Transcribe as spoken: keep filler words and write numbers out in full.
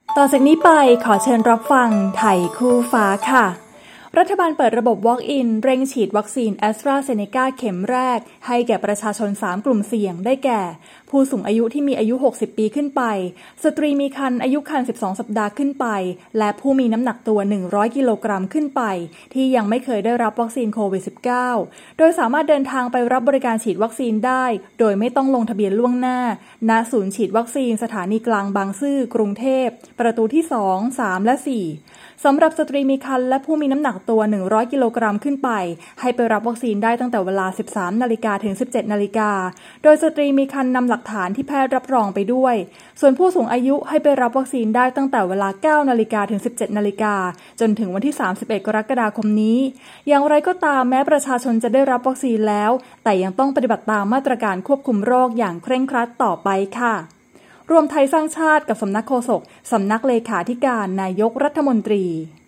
ต่อจากนี้ไปขอเชิญรับฟังไทยคู่ฟ้าค่ะรัฐบาลเปิดระบบ Walk-in เร่งฉีดวัคซีน AstraZeneca เข็มแรกให้แก่ประชาชนสามกลุ่มเสี่ยงได้แก่ผู้สูงอายุที่มีอายุหกสิบปีขึ้นไปสตรีมีครรภ์อายุครรภ์สิบสองสัปดาห์ขึ้นไปและผู้มีน้ำหนักตัวหนึ่งร้อยกิโลกรัมขึ้นไปที่ยังไม่เคยได้รับวัคซีนโควิด สิบเก้า โดยสามารถเดินทางไปรับบริการฉีดวัคซีนได้โดยไม่ต้องลงทะเบียนล่วงหน้าณศูนย์ฉีดวัคซีนสถานีกลางบางซื่อกรุงเทพประตูที่สอง สามและสี่สำหรับสตรีมีครรภ์และผู้มีน้ำหนักตัวหนึ่งร้อยกิโลกรัมขึ้นไปให้ไปรับวัคซีนได้ตั้งแต่เวลา สิบสามนาฬิกา ถึง สิบเจ็ดนาฬิกาโดยสตรีมีครรภ์นำหลักฐานที่แพทย์รับรองไปด้วยส่วนผู้สูงอายุให้ไปรับวัคซีนได้ตั้งแต่เวลา เก้านาฬิกา ถึง สิบเจ็ดนาฬิกาจนถึงวันที่ สามสิบเอ็ดกรกฎาคมนี้อย่างไรก็ตามแม้ประชาชนจะได้รับวัคซีนแล้วแต่ยังต้องปฏิบัติตามมาตรการควบคุมโรคอย่างเคร่งครัดต่อไปค่ะรวมไทยสร้างชาติกับสำนักโฆษกสำนักเลขาธิการนายกรัฐมนตรี